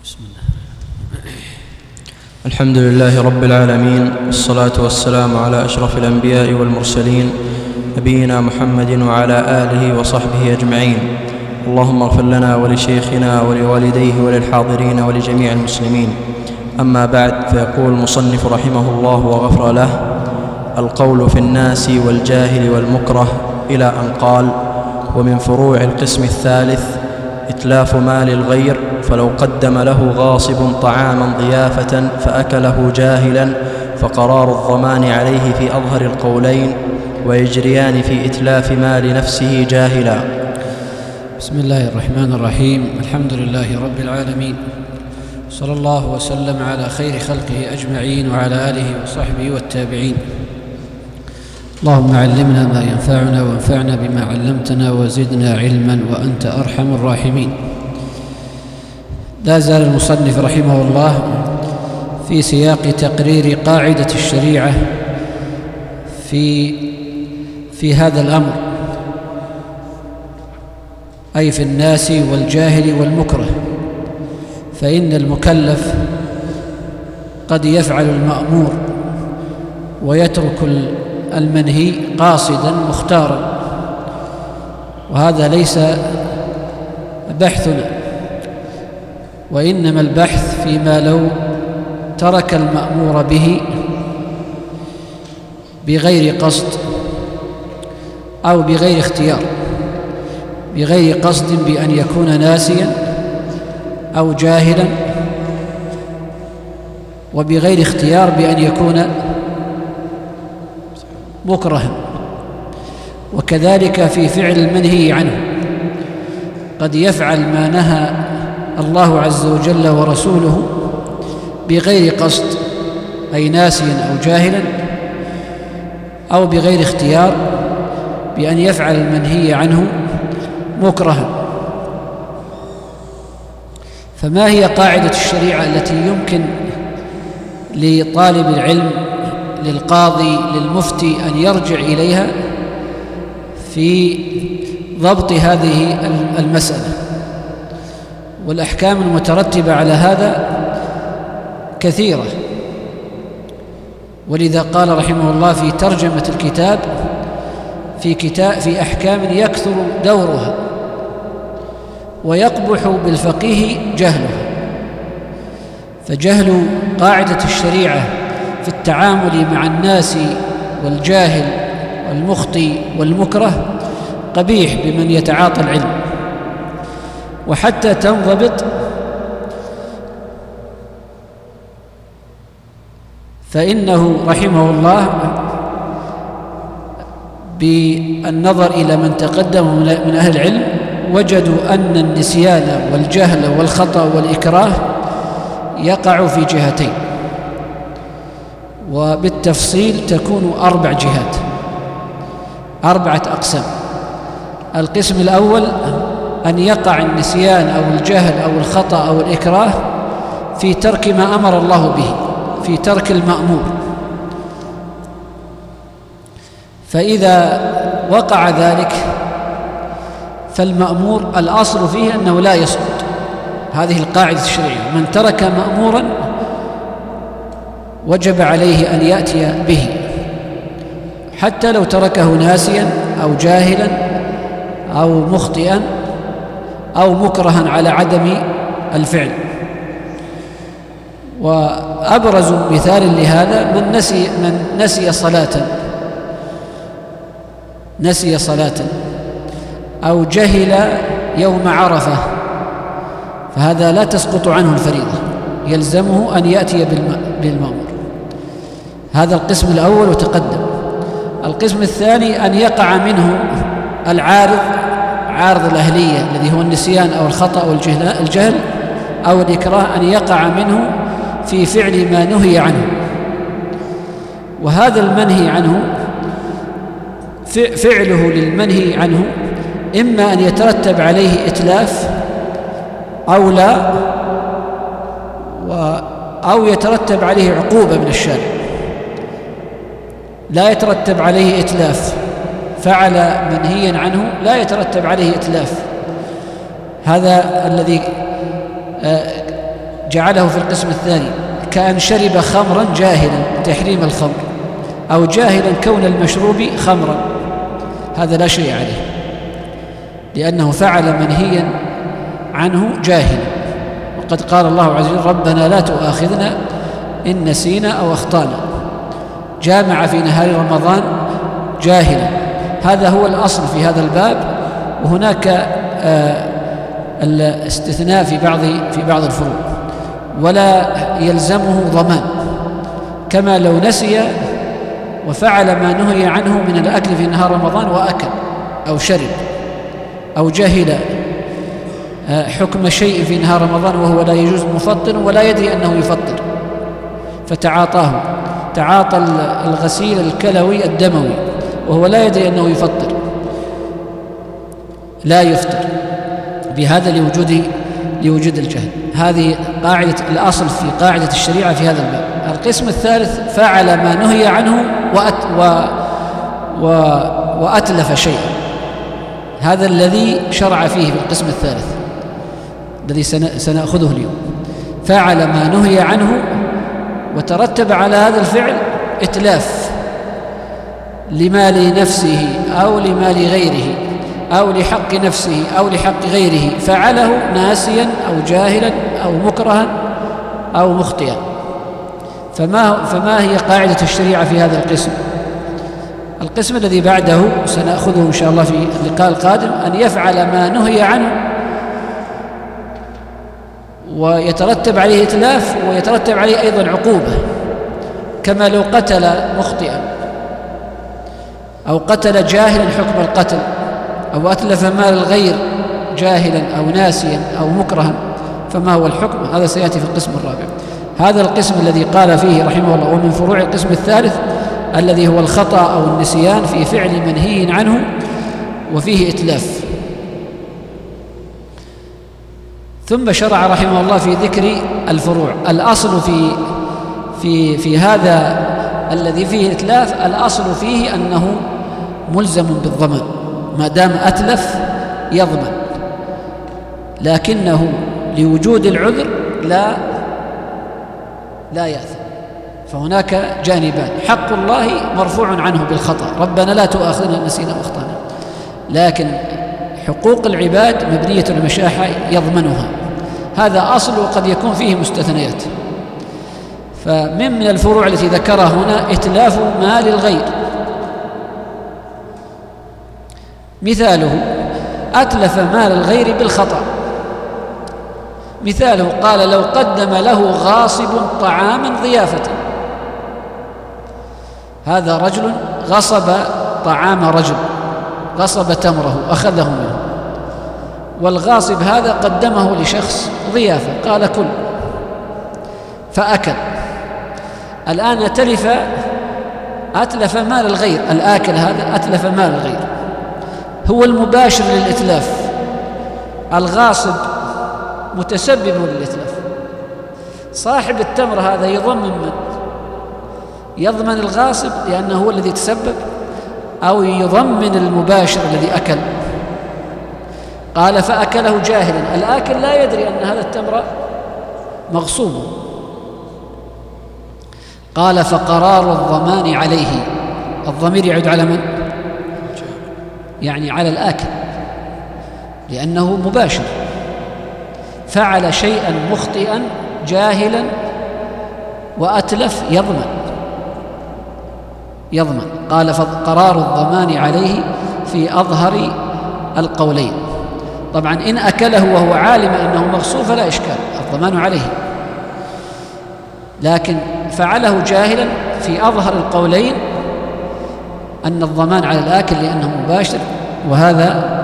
بسم الله. الحمد لله رب العالمين، والصلاة والسلام على أشرف الأنبياء والمرسلين نبينا محمد وعلى آله وصحبه أجمعين. اللهم اغفر لنا ولشيخنا ولوالديه وللحاضرين ولجميع المسلمين. أما بعد، فيقول المصنف رحمه الله وغفر له: القول في الناس والجاهل والمكره، إلى أن قال: ومن فروع القسم الثالث إتلاف مال الغير، فلو قدم له غاصب طعاما ضيافة فأكله جاهلا فقرار الضمان عليه في أظهر القولين، ويجريان في إتلاف مال نفسه جاهلا. بسم الله الرحمن الرحيم. الحمد لله رب العالمين، صلى الله وسلم على خير خلقه أجمعين وعلى آله وصحبه والتابعين. اللهم علمنا ما ينفعنا وانفعنا بما علمتنا وزدنا علما وأنت أرحم الراحمين. لا زال المصنف رحمه الله في سياق تقرير قاعدة الشريعة في هذا الأمر، أي في الناس والجاهل والمكره. فإن المكلف قد يفعل المأمور ويترك المنهي قاصدا مختارا، وهذا ليس بحثنا، وإنما البحث فيما لو ترك المأمور به بغير قصد أو بغير اختيار، بغير قصد بأن يكون ناسيا أو جاهلا، وبغير اختيار بأن يكون مكرها. وكذلك في فعل المنهي عنه، قد يفعل ما نهى الله عز وجل ورسوله بغير قصد، أي ناسيا أو جاهلا، أو بغير اختيار بأن يفعل المنهي عنه مكرها. فما هي قاعدة الشريعة التي يمكن لطالب العلم، للقاضي، للمفتي أن يرجع إليها في ضبط هذه المسألة؟ والأحكام المترتبة على هذا كثيرة، ولذا قال رحمه الله في ترجمة الكتاب في أحكام يكثر دورها ويقبح بالفقيه جهلها. فجهل قاعدة الشريعة في التعامل مع الناس والجاهل والمخطئ والمكره قبيح بمن يتعاطى العلم. وحتى تنضبط فإنه رحمه الله بالنظر إلى من تقدم من أهل العلم وجدوا أن النسيان والجهل والخطأ والإكراه يقع في جهتين، وبالتفصيل تكون 4 جهات، 4 أقسام. القسم الأول أن يقع النسيان أو الجهل أو الخطأ أو الإكراه في ترك ما أمر الله به، في ترك المأمور. فإذا وقع ذلك فالمأمور الأصل فيه أنه لا يسقط. هذه القاعدة الشرعية: من ترك مأمورا وجب عليه أن يأتي به، حتى لو تركه ناسيا أو جاهلا أو مخطئا أو مكرها على عدم الفعل. وأبرز مثال لهذا من نسي صلاة أو جهل يوم عرفة، فهذا لا تسقط عنه الفريضة، يلزمه أن يأتي بالمأمور. هذا القسم الأول وتقدم. القسم الثاني أن يقع منه العارض، عارض الأهلية الذي هو النسيان أو الخطأ أو الجهل أو الإكراه، أن يقع منه في فعل ما نهي عنه. وهذا المنهي عنه، فعله للمنهي عنه إما أن يترتب عليه إتلاف أو لا، أو يترتب عليه عقوبة من الشارع. لا يترتب عليه إتلاف، فعل منهيا عنه لا يترتب عليه إتلاف. هذا الذي جعله في القسم الثاني كأن شرب خمرا جاهلا تحريم الخمر أو جاهلا كون المشروب خمرا، هذا لا شيء عليه لأنه فعل منهيا عنه جاهلا. وقد قال الله عز وجل ربنا لا تؤاخذنا إن نسينا أو أخطأنا. جامع في نهار رمضان جاهلا، هذا هو الأصل في هذا الباب. وهناك الاستثناء في بعض الفروع، ولا يلزمه ضمان، كما لو نسي وفعل ما نهي عنه من الأكل في نهار رمضان وأكل أو شرب أو جهل حكم شيء في نهار رمضان وهو لا يجوز مفطر ولا يدري أنه يفطر فتعاطاه، تعاطى الغسيل الكلوي الدموي وهو لا يدري أنه يفطر، لا يفطر بهذا لوجود الجهل. هذه قاعدة الأصل في قاعدة الشريعة في هذا الباب. القسم الثالث فعل ما نهي عنه وأتلف شيئا، هذا الذي شرع فيه في القسم الثالث الذي سنأخذه اليوم. فعل ما نهي عنه وترتب على هذا الفعل إتلاف لمال نفسه أو لمال غيره أو لحق نفسه أو لحق غيره، فعله ناسيا أو جاهلا أو مكرها أو مخطئا. فما هي قاعدة الشريعة في هذا القسم؟ القسم الذي بعده سنأخذه إن شاء الله في اللقاء القادم، أن يفعل ما نهي عنه ويترتب عليه إتلاف ويترتب عليه أيضا عقوبة، كما لو قتل مخطئا أو قتل جاهلا حكم القتل أو أتلف مال الغير جاهلا أو ناسيا أو مكرها، فما هو الحكم؟ هذا سيأتي في القسم الرابع. هذا القسم الذي قال فيه رحمه الله ومن فروع القسم الثالث الذي هو الخطأ أو النسيان في فعل منهي عنه وفيه إتلاف. ثم شرع رحمه الله في ذكر الفروع. الأصل في هذا الذي فيه إتلاف، الأصل فيه أنه ملزم بالضمان، ما دام أتلف يضمن، لكنه لوجود العذر لا يأثم. فهناك جانبان، حق الله مرفوع عنه بالخطأ، ربنا لا تؤاخذنا إن نسينا وأخطأنا، لكن حقوق العباد مبنية على المشاحة يضمنها، هذا أصل وقد يكون فيه مستثنيات. فمن الفروع التي ذكرها هنا إتلاف مال الغير، مثاله أتلف مال الغير بالخطأ. مثاله قال لو قدم له غاصب طعاما ضيافة، هذا رجل غصب طعام رجل، غصب تمره أخذه منه، والغاصب هذا قدمه لشخص ضيافة قال كل، فأكل. الآن أتلف مال الغير، الآكل هذا أتلف مال الغير، هو المباشر للإتلاف، الغاصب متسبب للإتلاف. صاحب التمر هذا يضمن من؟ يضمن الغاصب لأنه هو الذي تسبب، أو يضمن المباشر الذي أكل؟ قال فأكله جاهلا، الآكل لا يدري أن هذا التمر مغصوب. قال فقرار الضمان عليه، الضمير يعود على من؟ يعني على الآكل، لأنه مباشر، فعل شيئا مخطئا جاهلا وأتلف يضمن. قال فقرار الضمان عليه في أظهر القولين. طبعا إن أكله وهو عالم أنه مغصوب فلا إشكال، الضمان عليه، لكن فعله جاهلا في أظهر القولين أن الضمان على الآكل لأنه مباشر. وهذا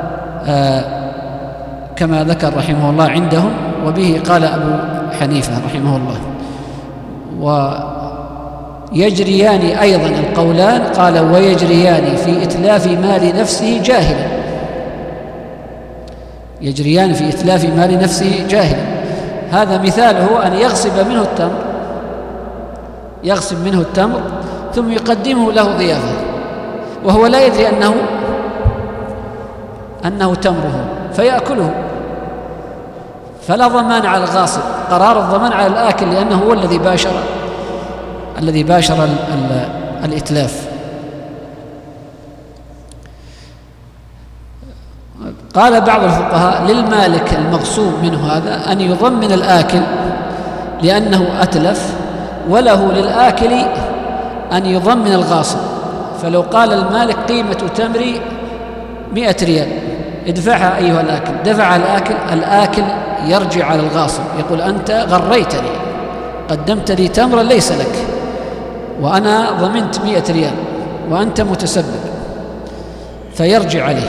كما ذكر رحمه الله عندهم، وبه قال أبو حنيفة رحمه الله. ويجريان أيضا القولان، قال ويجريان في إتلاف مال نفسه جاهلا، يجريان في إتلاف مال نفسه جاهلا. هذا مثاله أن يغصب منه التمر ثم يقدمه له ضيافة وهو لا يدري أنه تمره فيأكله، فلا ضمان على الغاصب، قرار الضمان على الآكل، لأنه هو الذي باشر الإتلاف. قال بعض الفقهاء للمالك المغصوب منه هذا أن يضمن الآكل لأنه أتلف، وله للآكل أن يضمن الغاصب. فلو قال المالك قيمة تمري 100 ريال ادفعها أيها الآكل، دفع الآكل يرجع على الغاصب يقول أنت غريتني، قدمت لي تمرا ليس لك، وأنا ضمنت 100 ريال وأنت متسبب، فيرجع عليه.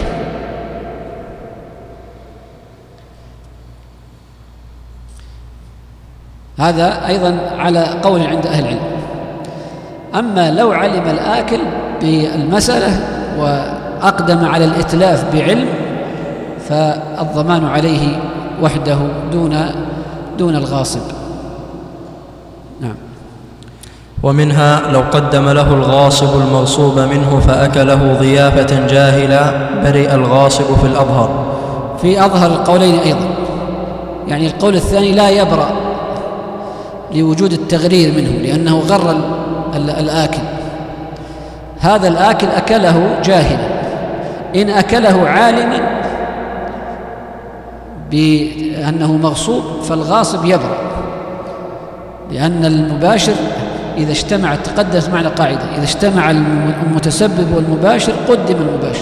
هذا أيضا على قول عند أهل العلم. أما لو علم الآكل بالمسألة وأقدم على الإتلاف بعلم فالضمان عليه وحده دون الغاصب. نعم. ومنها لو قدم له الغاصب المغصوب منه فأكله ضيافة جاهلا برئ الغاصب في الأظهر. في أظهر القولين أيضا، يعني القول الثاني لا يبرأ لوجود التغرير منه لأنه غر الآكل. هذا الآكل أكله جاهلا، إن أكله عالما بأنه مغصوب فالغاصب يبرأ، لأن المباشر إذا اجتمع، تقدمت معنا قاعدة، إذا اجتمع المتسبب والمباشر قدم المباشر.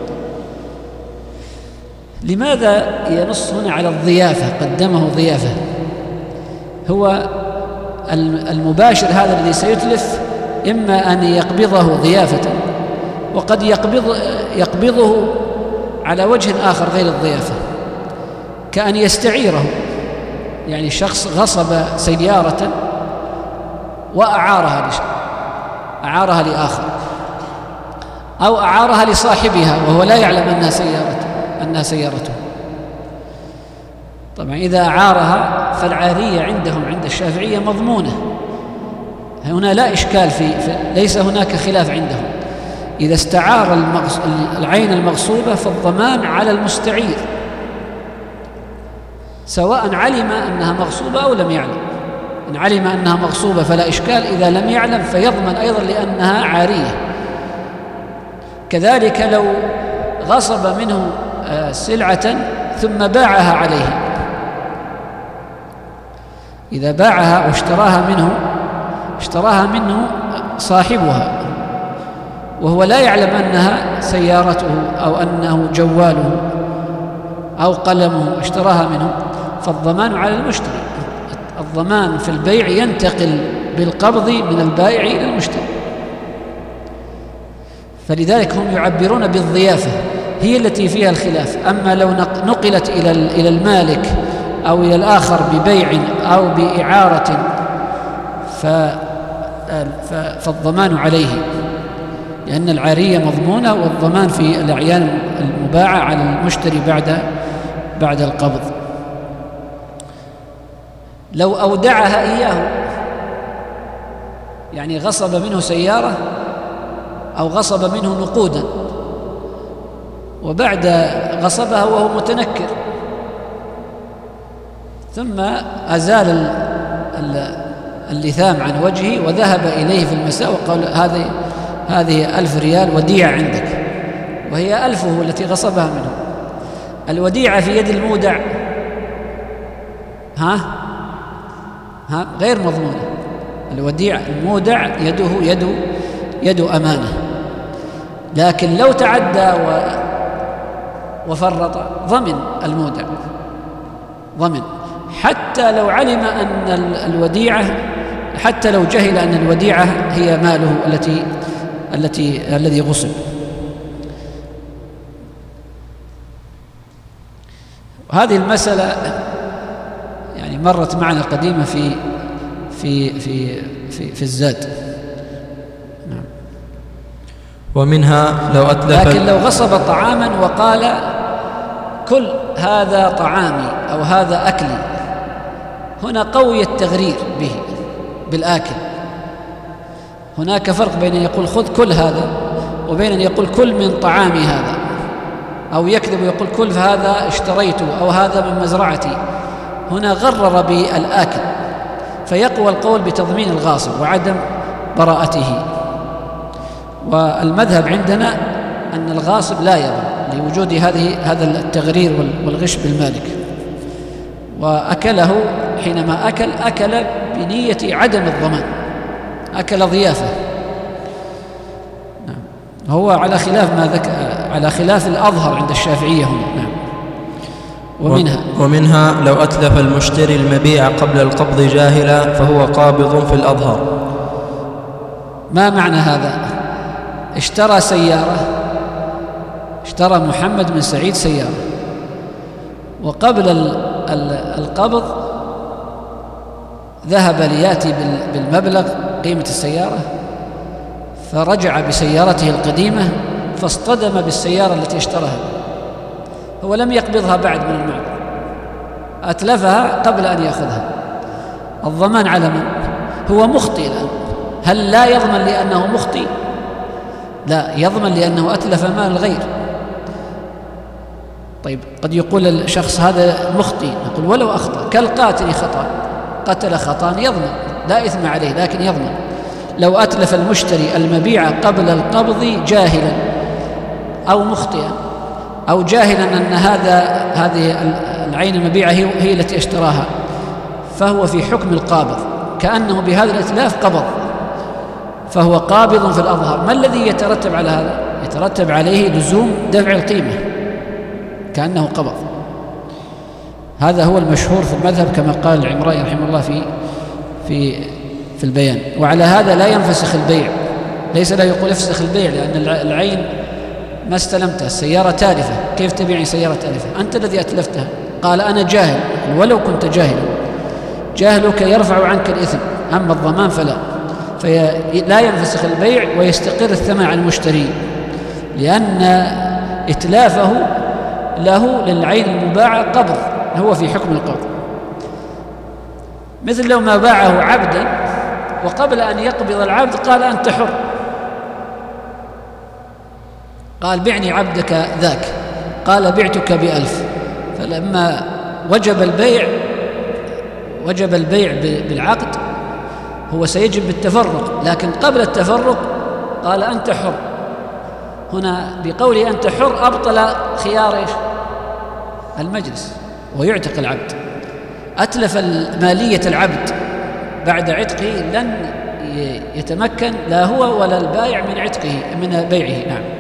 لماذا ينص هنا على الضيافة، قدمه ضيافة؟ هو المباشر هذا الذي سيتلف إما أن يقبضه ضيافة، وقد يقبضه على وجه آخر غير الضيافة، كأن يستعيره، يعني شخص غصب سيارة وأعارها لآخر، أو أعارها لصاحبها وهو لا يعلم أنها سيارته. طبعا إذا أعارها فالعارية عندهم عند الشافعية مضمونة، هنا لا إشكال ليس هناك خلاف عندهم. إذا استعار العين المغصوبة فالضمان على المستعير، سواء علم أنها مغصوبة أو لم يعلم. إن علم أنها مغصوبة فلا إشكال، إذا لم يعلم فيضمن أيضا لأنها عارية. كذلك لو غصب منه سلعة ثم باعها عليه، إذا باعها واشتراها منه صاحبها وهو لا يعلم أنها سيارته أو أنه جواله أو قلمه، اشتراها منه، فالضمان على المشتري. الضمان في البيع ينتقل بالقبض من البائع إلى المشتري، فلذلك هم يعبرون بالضيافة، هي التي فيها الخلاف. أما لو نقلت إلى المالك أو إلى الآخر ببيع أو بإعارة فالضمان عليه، لأن العارية مضمونة، والضمان في الأعيان المباعة على المشتري بعد القبض. لو أودعها إياه، يعني غصب منه سيارة أو غصب منه نقودا، وبعد غصبها وهو متنكر ثم أزال اللثام عن وجهه وذهب إليه في المساء وقال هذه 1000 ريال وديعة عندك، وهي 1000 التي غصبها منه. الوديعة في يد المودع غير مضمونة. الوديعة المودع يد أمانة، لكن لو تعدى وفرط ضمن المودع، حتى لو علم أن الوديعة، حتى لو جهل أن الوديعة هي ماله الذي غصب. هذه المسألة يعني مرت معنا قديمة في الزاد. نعم. ومنها لو أتلف، لكن لو غصب طعاما وقال كل هذا طعامي أو هذا أكلي، هنا قوي التغرير به بالآكل. هناك فرق بين أن يقول خذ كل هذا وبين أن يقول كل من طعامي هذا، أو يكذب ويقول كل هذا اشتريته أو هذا من مزرعتي هنا غرر بالآكل، فيقوى القول بتضمين الغاصب وعدم براءته. والمذهب عندنا أن الغاصب لا يضمن لوجود هذا التغرير والغش بالمالك، وأكله حينما أكل بنية عدم الضمان، أكل ضيافة. نعم. هو على خلاف الأظهر عند الشافعية هنا. نعم. ومنها لو أتلف المشتري المبيع قبل القبض جاهلا فهو قابض في الأظهر. ما معنى هذا؟ اشترى سيارة، اشترى محمد بن سعيد سيارة، وقبل القبض ذهب ليأتي بالمبلغ قيمة السيارة، فرجع بسيارته القديمة فاصطدم بالسيارة التي اشتراها. هو لم يقبضها بعد من المعرض، أتلفها قبل أن يأخذها. الضمان على من؟ هو مخطئ الآن. هل لا يضمن لأنه مخطئ؟ لا، يضمن لأنه أتلف مال الغير. طيب قد يقول الشخص هذا مخطئ، نقول ولو أخطأ كالقاتل خطأ، قتل خطأ يضمن، لا إثم عليه لكن يضمن. لو أتلف المشتري المبيع قبل القبض جاهلا أو مخطئا أو جاهلا أن هذه العين المبيعة هي التي اشتراها، فهو في حكم القابض، كأنه بهذا الإتلاف قبض، فهو قابض في الأظهر. ما الذي يترتب على هذا؟ يترتب عليه لزوم دفع القيمة كأنه قبض. هذا هو المشهور في المذهب كما قال العمرائي رحمه الله في البيان. وعلى هذا لا ينفسخ البيع، ليس لا يقول افسخ البيع، لأن العين ما استلمتها، السيارة تالفة، كيف تبيعني سيارة تالفة؟ أنت الذي أتلفتها. قال أنا جاهل، ولو كنت جاهلا، جاهلك يرفع عنك الإثم، أما الضمان فلا. فلا ينفسخ البيع ويستقر الثمن على المشتري، لأن إتلافه له للعين المباعة قبض، هو في حكم القبض. مثل لو ما باعه عبدا وقبل أن يقبض العبد قال أنت حر، قال بعني عبدك ذاك، قال بعتك ب1000، فلما وجب البيع بالعقد هو سيجب بالتفرق، لكن قبل التفرق قال أنت حر. هنا بقوله أنت حر أبطل خيار المجلس ويعتق العبد. أتلف مالية العبد بعد عتقه لن يتمكن لا هو ولا البائع من بيعه. نعم.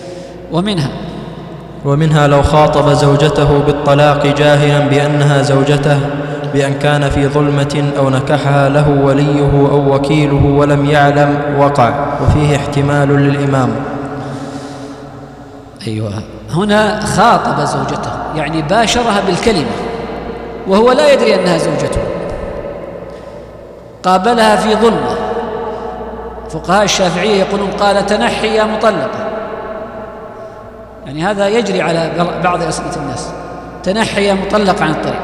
ومنها لو خاطب زوجته بالطلاق جاهلا بأنها زوجته بأن كان في ظلمة أو نكحها له وليه أو وكيله ولم يعلم وقع، وفيه احتمال للإمام. أيوة، هنا خاطب زوجته يعني باشرها بالكلمة وهو لا يدري أنها زوجته، قابلها في ظلمة. فقهاء الشافعية يقولون قال تنحي يا مطلقة، يعني هذا يجري على بعض أسئلة الناس، تنحي يا مطلقة عن الطريق.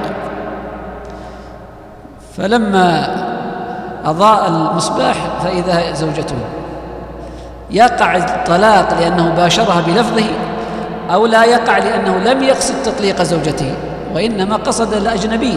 فلما أضاء المصباح فإذا زوجته، يقع الطلاق لأنه باشرها بلفظه أو لا يقع لأنه لم يقصد تطليق زوجته وإنما قصد الأجنبية.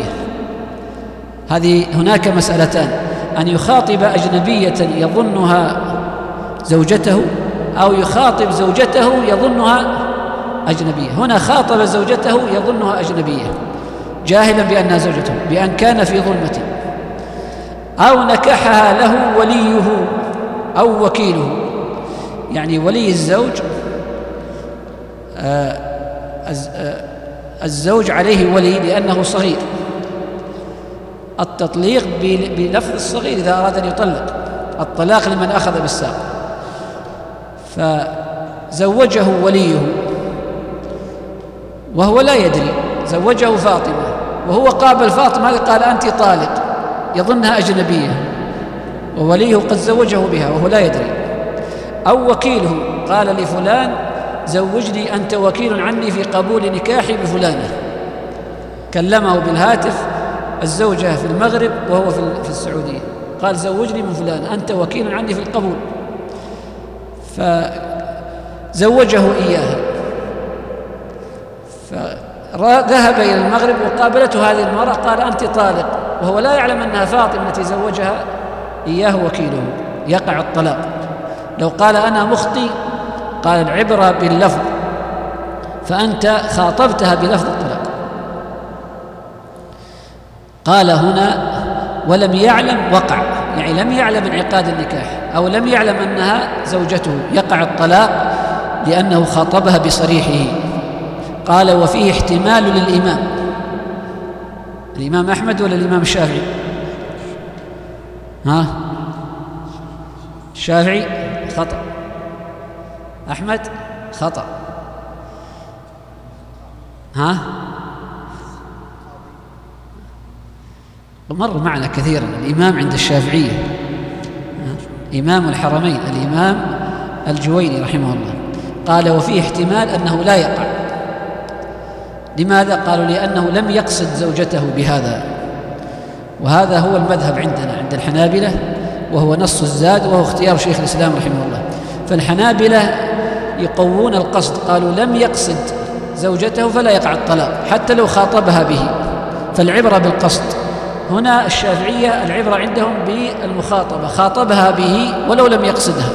هناك مسألتان، أن يخاطب أجنبية يظنها زوجته أو يخاطب زوجته يظنها أجنبية. هنا خاطب زوجته يظنها أجنبية جاهلا بأنها زوجته بأن كان في ظلمة، أو نكحها له وليه أو وكيله، يعني ولي الزوج الزوج عليه ولي لأنه صغير، التطليق بلفظ الصغير إذا أراد أن يطلق، الطلاق لمن أخذ بالساق. فزوجه وليه وهو لا يدري، زوجه فاطمة وهو قابل فاطمة هذه قال أنت طالق، يظنها أجنبية، ووليه قد زوجه بها وهو لا يدري. أو وكيله قال لفلان زوجني أنت وكيل عني في قبول نكاحي بفلانة، كلمه بالهاتف الزوجة في المغرب وهو في السعودية، قال زوجني من فلان أنت وكيل عني في القبول، فزوجه إياها. ذهب إلى المغرب وقابلته هذه المرأة، قال أنت طالق، وهو لا يعلم أنها فاطمة التي زوجها إياه وكيله، يقع الطلاق. لو قال أنا مخطي قال العبرة باللفظ، فأنت خاطبتها بلفظ الطلاق. قال هنا ولم يعلم وقع، يعني لم يعلم انعقاد النكاح أو لم يعلم أنها زوجته، يقع الطلاق لأنه خاطبها بصريحه. قال وفيه احتمال للإمام، الإمام أحمد ولا الإمام الشافعي؟ الشافعي خطأ، أحمد خطأ، مر معنا كثيرا. الإمام عند الشافعية إمام الحرمين الإمام الجويني رحمه الله قال وفيه احتمال أنه لا يقع. لماذا؟ قالوا لأنه لم يقصد زوجته بهذا، وهذا هو المذهب عندنا عند الحنابلة، وهو نص الزاد، وهو اختيار شيخ الإسلام رحمه الله. فالحنابلة يقوون القصد، قالوا لم يقصد زوجته فلا يقع الطلاق حتى لو خاطبها به، فالعبرة بالقصد. هنا الشافعية العبرة عندهم بالمخاطبة، خاطبها به ولو لم يقصدها.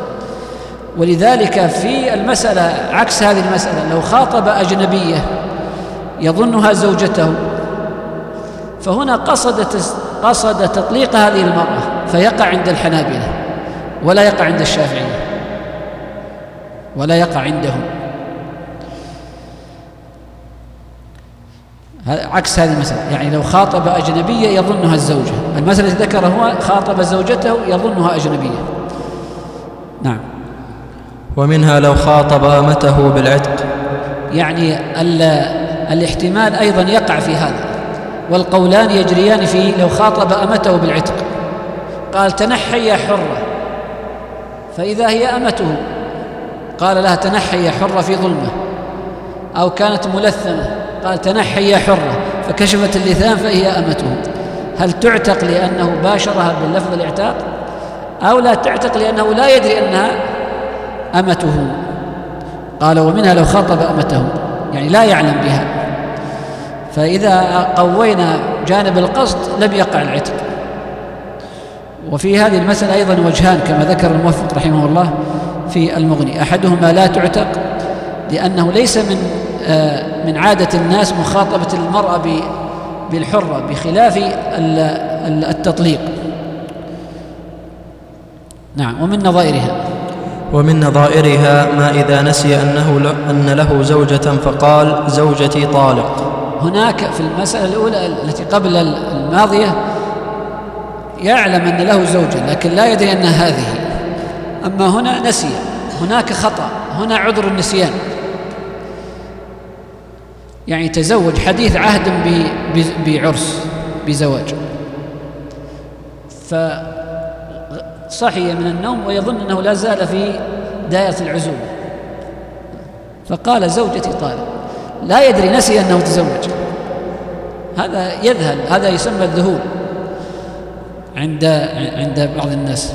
ولذلك في المسألة عكس هذه المسألة، لو خاطب أجنبية يظنها زوجته، فهنا قصد تطليق هذه المرأة، فيقع عند الحنابلة ولا يقع عند الشافعية، ولا يقع عندهم. عكس هذه المسألة، يعني لو خاطب أجنبية يظنها الزوجة، المسألة التي ذكرها هو خاطب زوجته يظنها أجنبية. نعم. ومنها لو خاطب أمته بالعتق، يعني الاحتمال أيضا يقع في هذا، والقولان يجريان في لو خاطب أمته بالعتق. قال تنحي يا حرة، فإذا هي أمته قال لها تنحي يا حرة في ظلمة، أو كانت ملثمة قال تنحي يا حرة فكشفت اللثام فهي أمته. هل تعتق لأنه باشرها باللفظ الاعتاق، أو لا تعتق لأنه لا يدري أنها أمته؟ قال ومنها لو خاطب أمته، يعني لا يعلم بها، فإذا قوينا جانب القصد لم يقع العتق. وفي هذه المسألة أيضا وجهان كما ذكر الموفق رحمه الله في المغني، أحدهما لا تعتق لأنه ليس من عادة الناس مخاطبة المرأة بالحرة، بخلاف التطليق. نعم. ومن نظائرها ما إذا نسي أن له زوجة فقال زوجتي طالق. هناك في المسألة الأولى التي قبل الماضية يعلم أن له زوجة لكن لا يدري أن هذه، أما هنا نسي، هناك خطأ، هنا عذر النسيان، يعني تزوج حديث عهد بعرس بزواج، فصحي من النوم ويظن أنه لا زال في دائرة العزوبة، فقال زوجتي طالق، لا يدري، نسي أنه تزوج. هذا يذهل، هذا يسمى الذهول عند بعض الناس.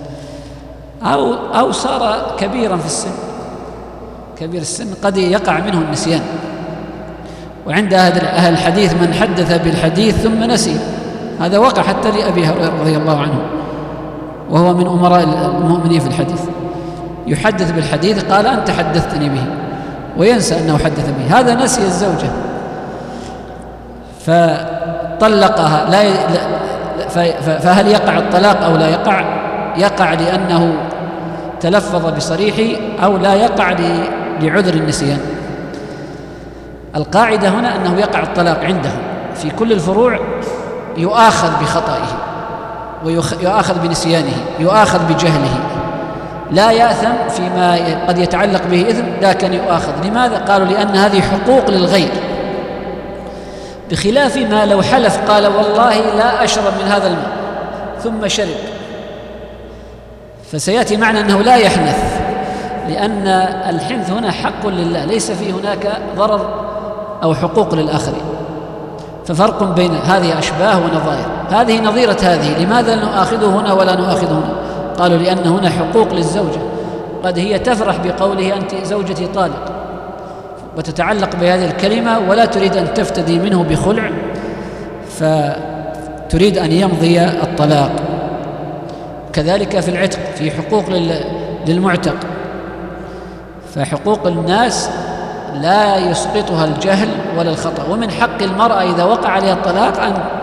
أو صار كبيرا في السن، كبير السن قد يقع منه النسيان. وعند أهل الحديث من حدث بالحديث ثم نسي، هذا وقع حتى لأبي هريرة رضي الله عنه، وهو من أمراء المؤمنين في الحديث، يحدث بالحديث قال أنت حدثتني به، وينسى أنه حدث به، هذا نسي الزوجة فطلقها. فهل يقع الطلاق أو لا يقع؟ يقع لأنه تلفظ بصريحه، أو لا يقع لعذر النسيان. القاعدة هنا أنه يقع الطلاق عندهم في كل الفروع، يؤاخذ بخطئه ويؤاخذ بنسيانه، يؤاخذ بجهله، لا يأثم فيما قد يتعلق به إثم، لكن يؤاخذ. لماذا؟ قالوا لأن هذه حقوق للغير، بخلاف ما لو حلف قال والله لا أشرب من هذا الماء ثم شرب، فسيأتي معنى أنه لا يحنث، لأن الحنث هنا حق لله، ليس فيه هناك ضرر أو حقوق للآخرين. ففرق بين هذه أشباه ونظائر، هذه نظيرة هذه، لماذا نؤاخذه هنا ولا نؤاخذه هنا؟ قالوا لأن هنا حقوق للزوجة، قد هي تفرح بقوله أنت زوجتي طالق، وتتعلق بهذه الكلمة ولا تريد أن تفتدي منه بخلع، فتريد أن يمضي الطلاق. كذلك في العتق، في حقوق للمعتق، فحقوق الناس لا يسقطها الجهل ولا الخطأ، ومن حق المرأة إذا وقع عليها الطلاق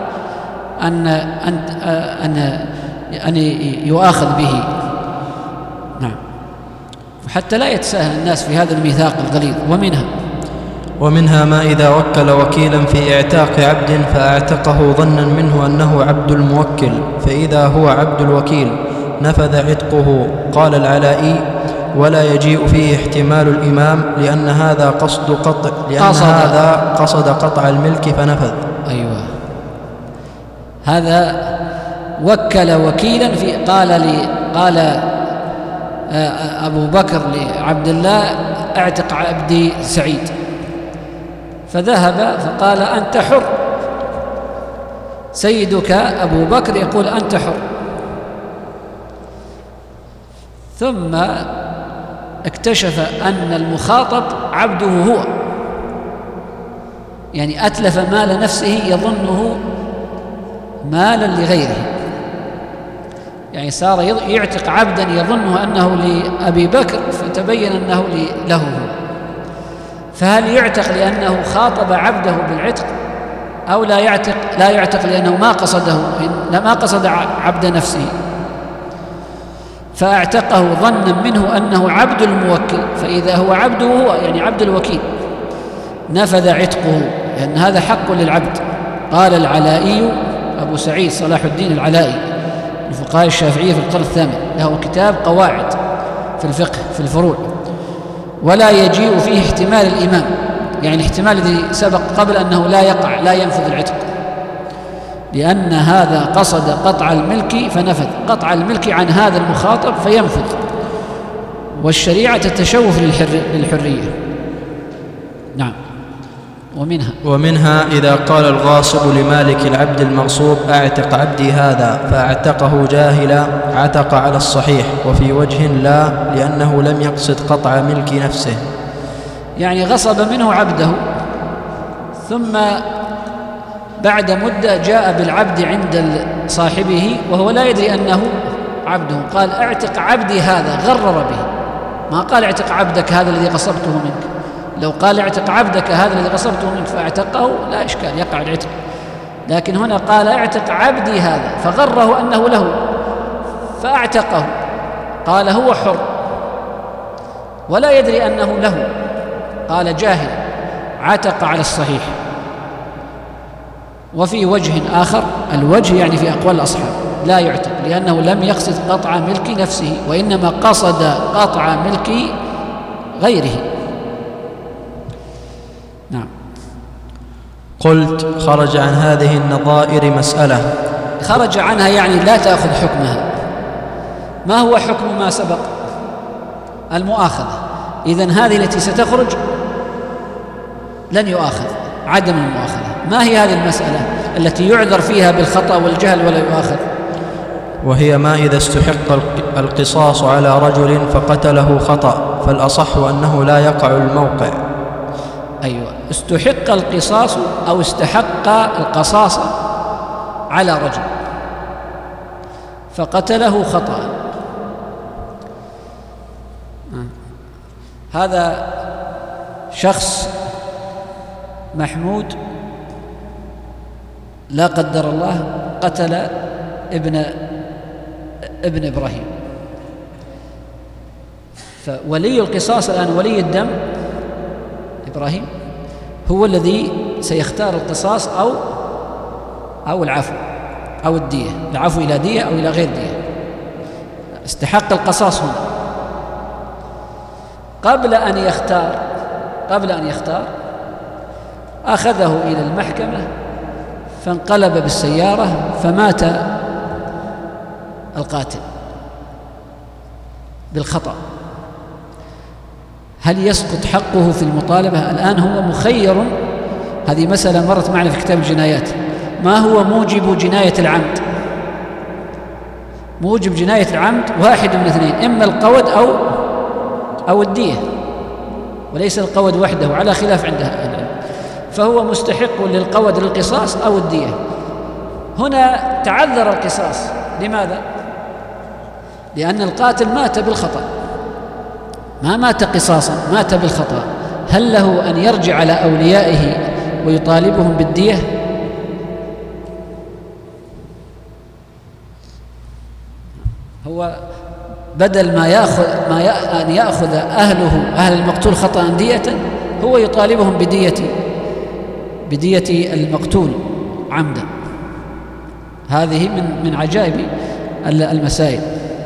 أن يؤاخذ به. نعم، حتى لا يتساهل الناس في هذا الميثاق الغليظ. ومنها ما إذا وكل وكيلا في اعتاق عبد فأعتقه ظنا منه أنه عبد الموكل، فإذا هو عبد الوكيل نفذ عتقه. قال العلائي: ولا يجيء فيه احتمال الإمام لأن هذا قصد قطع الملك فنفذ. أيوة، هذا وكل وكيلا في قال أبو بكر لعبد الله: اعتق عبدي سعيد، فذهب فقال: أنت حر. سيدك أبو بكر يقول: أنت حر. ثم اكتشف أن المخاطب عبده هو، يعني أتلف مال نفسه يظنه مالا لغيره، يعني صار يعتق عبدا يظنه أنه لأبي بكر، فتبين أنه له هو. فهل يعتق لأنه خاطب عبده بالعتق، أو لا يعتق لأنه ما قصد عبد نفسه، فاعتقه ظنا منه أنه عبد الموكل، فإذا هو عبده هو يعني عبد الوكيل نفذ عتقه، لأن هذا حق للعبد. قال العلائي أبو سعيد صلاح الدين العلائي من فقهاء الشافعية في القرن الثامن، له كتاب قواعد في الفقه في الفروع: ولا يجيء فيه احتمال الإمام، يعني الاحتمال الذي سبق قبل أنه لا ينفذ العتق، لأن هذا قصد قطع الملك فنفذ، قطع الملك عن هذا المخاطب فينفذ، والشريعة تتشوف للحرية. نعم. ومنها إذا قال الغاصب لمالك العبد المغصوب: اعتق عبدي هذا، فاعتقه جاهلا عتق على الصحيح، وفي وجه لا، لأنه لم يقصد قطع ملك نفسه، يعني غصب منه عبده، ثم بعد مدة جاء بالعبد عند صاحبه وهو لا يدري أنه عبده، قال: اعتق عبدي هذا، غرر به، ما قال اعتق عبدك هذا الذي غصبته منك. لو قال اعتق عبدك هذا الذي غصبته منك فاعتقه لا إشكال، يقع العتق، لكن هنا قال: اعتق عبدي هذا، فغره أنه له فاعتقه، قال هو حر ولا يدري أنه له، قال جاهل عتق على الصحيح. وفي وجه آخر، الوجه يعني في أقوال الأصحاب، لا يعتق لأنه لم يقصد قطع ملك نفسه، وإنما قصد قطع ملك غيره. نعم. قلت: خرج عن هذه النظائر مسألة. خرج عنها يعني لا تأخذ حكمها. ما هو حكم ما سبق؟ المؤاخذة. إذن هذه التي ستخرج لن يؤاخذ، عدم المؤاخذة. ما هي هذه المسألة التي يعذر فيها بالخطأ والجهل ولا يؤاخذ؟ وهي ما إذا استحق القصاص على رجل فقتله خطأ، فالأصح أنه لا يقع الموقع. أيوة، استحق القصاص أو استحق القصاص على رجل فقتله خطأ، هذا شخص محمود لا قدر الله قتل ابن إبراهيم، فولي القصاص الآن ولي الدم إبراهيم هو الذي سيختار القصاص أو العفو أو الدية، العفو إلى دية أو إلى غير دية. استحق القصاص هنا. قبل أن يختار أخذه إلى المحكمة فانقلب بالسيارة فمات القاتل بالخطأ. هل يسقط حقه في المطالبة؟ الآن هو مخير. هذه مسألة مرت معنا في كتاب الجنايات. ما هو موجب جناية العمد؟ موجب جناية العمد واحد من اثنين: إما القود أو الدية. وليس القود وحده على خلاف عند أهل العلم، فهو مستحق للقود للقصاص أو الدية. هنا تعذر القصاص، لماذا؟ لأن القاتل مات بالخطأ، ما مات قصاصا، مات بالخطأ. هل له أن يرجع على أوليائه ويطالبهم بالدية؟ هو بدل ما أن يأخذ أهل المقتول خطأ دية، هو يطالبهم بدية المقتول عمدا. هذه من عجائب المسائل.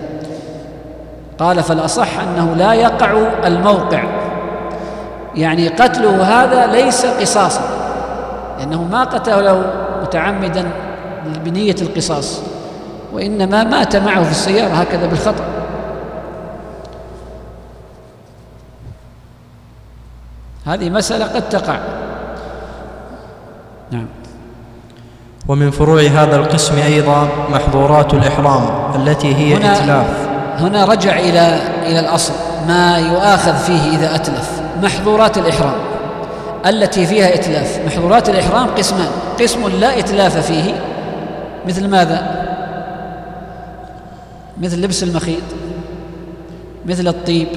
قال فالأصح أنه لا يقع الموقع، يعني قتله هذا ليس قصاصا، لأنه ما قتله متعمدا بنية القصاص، وإنما مات معه في السيارة هكذا بالخطأ. هذه مسألة قد تقع. نعم. ومن فروع هذا القسم أيضا محظورات الإحرام التي هي إتلاف. هنا رجع إلى الأصل، ما يؤاخذ فيه إذا أتلف. محظورات الإحرام التي فيها إتلاف. محظورات الإحرام قسمان: قسم لا إتلاف فيه، مثل ماذا؟ مثل لبس المخيط، مثل الطيب.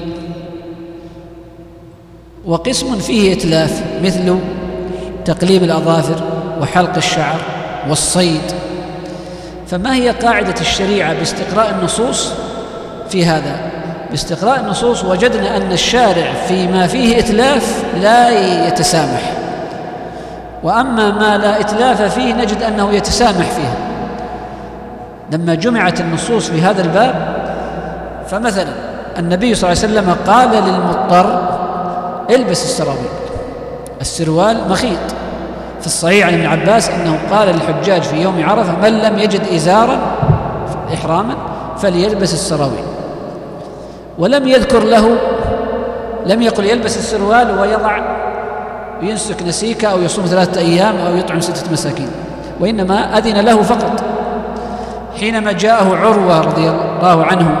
وقسم فيه إتلاف، مثل تقليب الأظافر وحلق الشعر والصيد. فما هي قاعدة الشريعة باستقراء النصوص في هذا؟ باستقراء النصوص وجدنا أن الشارع فيما فيه إتلاف لا يتسامح، وأما ما لا إتلاف فيه نجد أنه يتسامح فيه. لما جمعت النصوص في هذا الباب، فمثلا النبي صلى الله عليه وسلم قال للمضطر: البس السراويل، السروال مخيط. في الصحيح عن ابن عباس أنه قال للحجاج في يوم عرفة: من لم يجد إزارا إحراما فليلبس السراويل. ولم يذكر له، لم يقل يلبس السروال وينسك نسيكة أو يصوم 3 أيام أو يطعم 6 مساكين، وإنما أذن له فقط. حينما جاءه عروة رضي الله عنه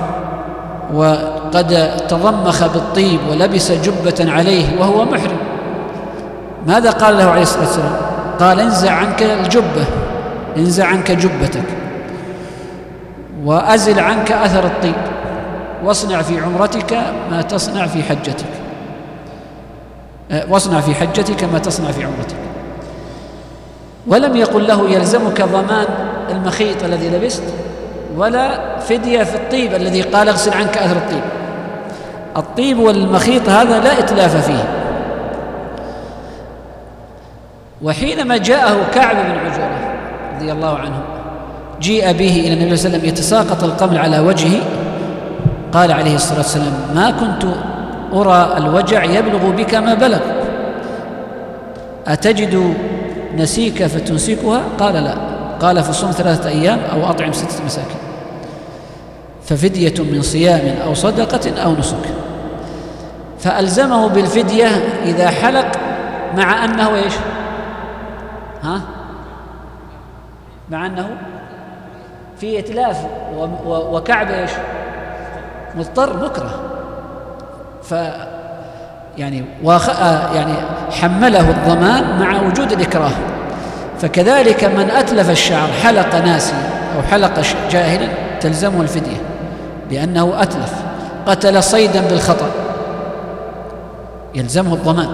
وقد تضمخ بالطيب ولبس جبة عليه وهو محرم، ماذا قال له عليه الصلاة والسلام؟ قال: انزع عنك الجبة، انزع عنك جبتك، وأزل عنك أثر الطيب، واصنع في عمرتك ما تصنع في حجتك، واصنع في حجتك ما تصنع في عمرتك. ولم يقل له يلزمك ضمان المخيط الذي لبست، ولا فدية في الطيب الذي قال اغسل عنك أثر الطيب. الطيب والمخيط هذا لا إتلاف فيه. وحينما جاءه كعب بن عجرة رضي الله عنه، جيء به إلى النبي صلى الله عليه وسلم يتساقط القمل على وجهه، قال عليه الصلاة والسلام: ما كنت أرى الوجع يبلغ بك ما بلغ، أتجد نسيك فتنسكها؟ قال: لا. قال: فصم 3 أيام أو أطعم 6 مساكين، ففدية من صيام أو صدقة أو نسك. فألزمه بالفدية إذا حلق، مع أنه إيش؟ مع أنه في إتلاف، وكعب إيش؟ مضطر مكره. يعني حمله الضمان مع وجود الإكراه. فكذلك من أتلف الشعر، حلق ناسي أو حلق جاهلا، تلزمه الفدية لأنه أتلف. قتل صيدا بالخطأ، يلزمه الضمان.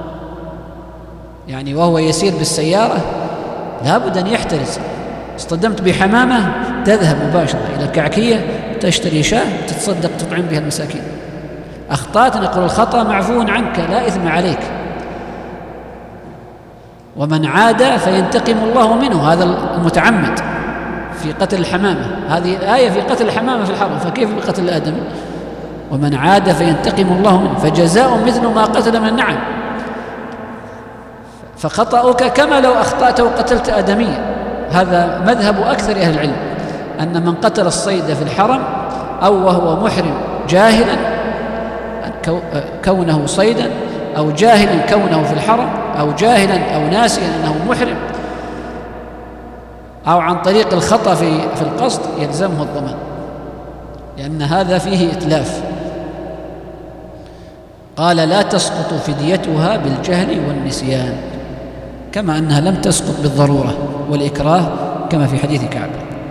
يعني وهو يسير بالسيارة لابد أن يحترز. اصطدمت بحمامة، تذهب مباشرة إلى الكعكية تشتري شاة تتصدق تطعم بها المساكين. أخطأت، نقول الخطأ معفو عنك، لا إثم عليك. ومن عاد فينتقم الله منه، هذا المتعمد في قتل الحمامة. هذه الآية في قتل الحمامة في الحرم، فكيف بقتل الآدمي؟ ومن عاد فينتقم الله منه فجزاء مثل ما قتل من النعم. فخطأك كما لو أخطأت وقتلت آدميا. هذا مذهب أكثر أهل العلم، أن من قتل الصيد في الحرم أو وهو محرم جاهلا كونه صيدا، أو جاهلا كونه في الحرم، أو جاهلا أو ناسيا أنه محرم، أو عن طريق الخطأ في القصد، يلزمه الضمان، لأن هذا فيه إتلاف. قال لا تسقط فديتها بالجهل والنسيان، كما أنها لم تسقط بالضرورة والإكراه كما في حديث كعب.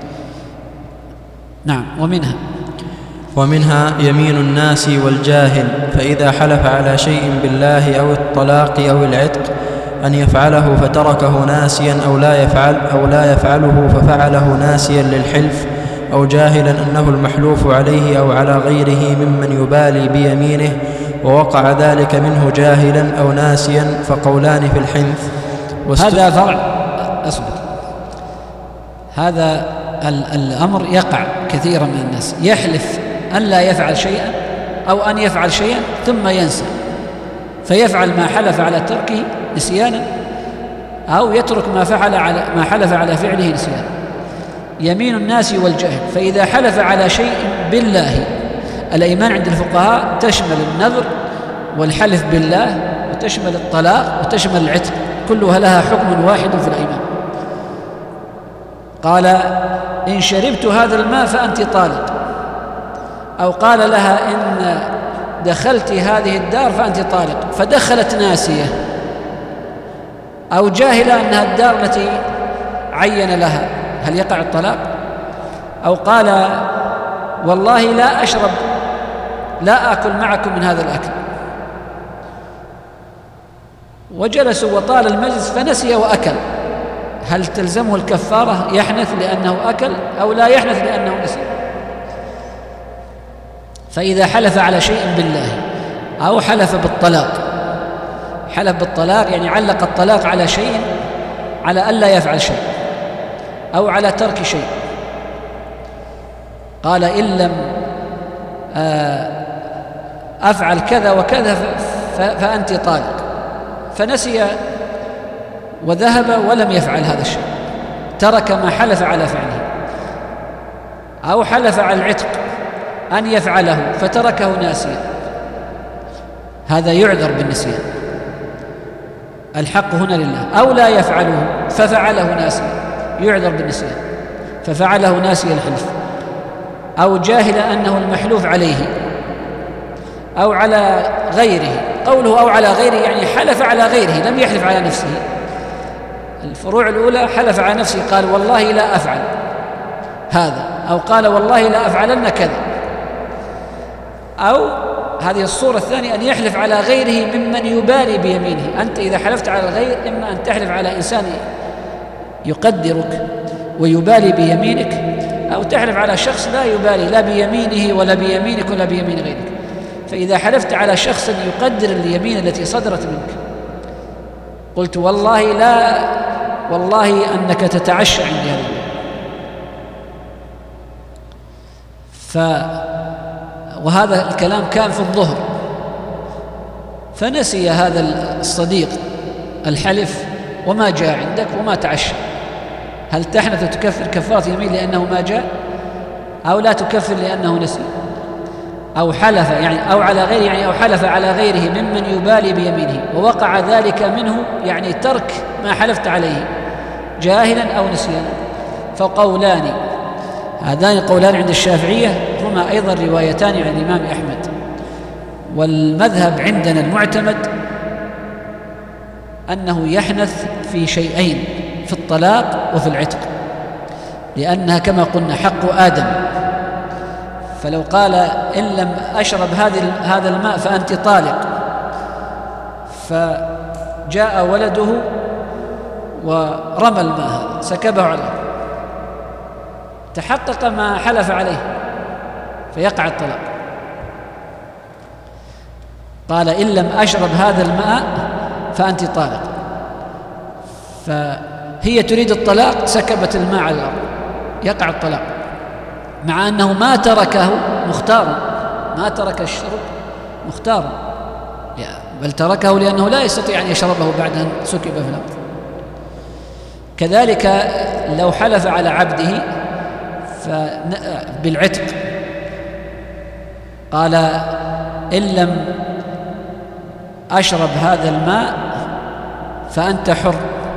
نعم. ومنها يمين الناس والجاهل، فإذا حلف على شيء بالله أو الطلاق أو العتق أن يفعله فتركه ناسيا أو لا يفعله ففعله ناسيا للحلف أو جاهلا أنه المحلوف عليه أو على غيره ممن يبالي بيمينه ووقع ذلك منه جاهلا أو ناسيا، فقولان في الحنث. هذا فرع أصبر. هذا الأمر يقع كثيرا من الناس، يحلف أن لا يفعل شيئا أو أن يفعل شيئا ثم ينسى، فيفعل ما حلف على تركه نسيانا، أو يترك ما حلف على فعله نسيانا. يمين الناس والجهل، فإذا حلف على شيء بالله، الأيمان عند الفقهاء تشمل النذر والحلف بالله، وتشمل الطلاق، وتشمل العتق، كلها لها حكم واحد في الأيمان. قال إن شربت هذا الماء فأنت طالق، أو قال لها إن دخلت هذه الدار فأنت طالق، فدخلت ناسية أو جاهلة أنها الدار التي عين لها، هل يقع الطلاق؟ أو قال والله لا أشرب، لا آكل معكم من هذا الأكل، وجلسوا وطال المجلس فنسي وأكل، هل تلزمه الكفارة؟ يحنث لأنه أكل أو لا يحنث لأنه نسي؟ فإذا حلف على شيء بالله أو حلف بالطلاق، حلف بالطلاق يعني علق الطلاق على شيء، على ألا يفعل شيء أو على ترك شيء، قال إن لم أفعل كذا وكذا فأنت طالق، فنسي وذهب ولم يفعل هذا الشيء، ترك ما حلف على فعله. أو حلف على العتق أن يفعله فتركه ناسيا، هذا يعذر بالنسيان، الحق هنا لله. أو لا يفعله ففعله ناسيا، يعذر بالنسيان ففعله ناسيا الحلف. أو جاهل أنه المحلوف عليه أو على غيره، قوله أو على غيره يعني حلف على غيره، لم يحلف على نفسه. الفروع الأولى حلف على نفسه، قال والله لا أفعل هذا، أو قال والله لا أفعلن كذا. أو هذه الصورة الثانية أن يحلف على غيره ممن يبالي بيمينه. أنت إذا حلفت على الغير إما أن تحلف على إنسان يقدرك ويبالي بيمينك، أو تحلف على شخص لا يبالي لا بيمينه ولا بيمينك ولا بيمين غيرك. فإذا حلفت على شخص يقدر اليمين التي صدرت منك، قلت والله لا، والله أنك تتعشى عندي هذا وهذا الكلام كان في الظهر، فنسي هذا الصديق الحلف وما جاء عندك وما تعشى، هل تحنث وتكفر كفارة يمين لأنه ما جاء، أو لا تكفر لأنه نسي؟ أو حلف يعني أو على غيره يعني أو حلف على غيره ممن يبالي بيمينه ووقع ذلك منه، يعني ترك ما حلفت عليه جاهلا أو نسيانا. فقولان، هذان قولان عند الشافعية، هما أيضا روايتان عن الإمام أحمد. والمذهب عندنا المعتمد أنه يحنث في شيئين، في الطلاق وفي العتق، لأنها كما قلنا حق آدم. فلو قال إن لم أشرب هذا الماء فأنت طالق، فجاء ولده ورمى الماء سكبه على الأرض، تحقق ما حلف عليه فيقع الطلاق. قال إن لم أشرب هذا الماء فأنت طالق، فهي تريد الطلاق، سكبت الماء على الأرض، يقع الطلاق، مع أنه ما تركه مختارا، ما ترك الشرب مختارا، بل تركه لأنه لا يستطيع أن يشربه بعد أن سكب في الأرض. كذلك لو حلف على عبده بالعتق، قال إن لم أشرب هذا الماء فأنت حر،